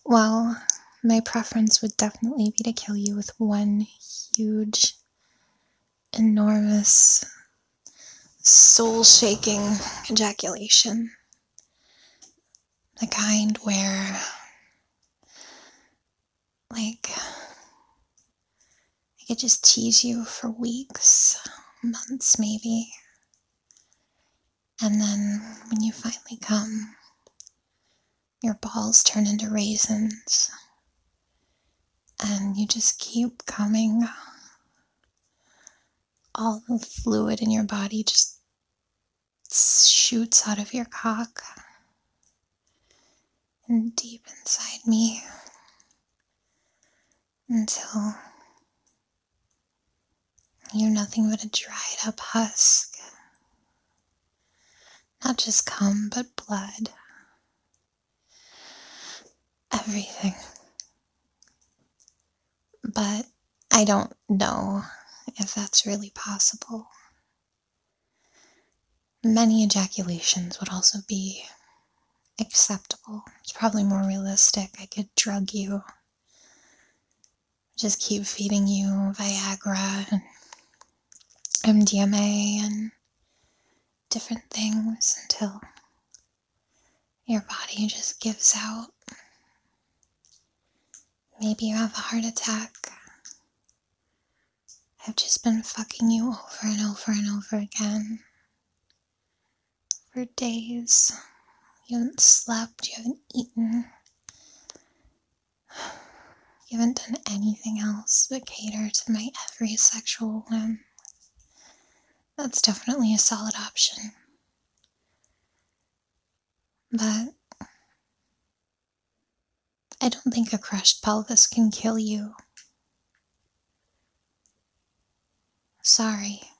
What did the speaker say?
Well, my preference would definitely be to kill you with one huge, enormous, soul-shaking ejaculation. The kind where, like, I could just tease you for weeks, months maybe. And then when you finally come, your balls turn into raisins. And you just keep coming. All the fluid in your body just shoots out of your cock and deep inside me until you're nothing but a dried up husk. Not just cum, but blood. Everything. But I don't know if that's really possible. Many ejaculations would also be acceptable. It's probably more realistic. I could drug you. Just keep feeding you Viagra and MDMA and different things until your body just gives out. Maybe you have a heart attack. I've just been fucking you over and over and over again for days. You haven't slept, you haven't eaten. You haven't done anything else but cater to my every sexual whim. That's definitely a solid option. But I don't think a crushed pelvis can kill you. Sorry.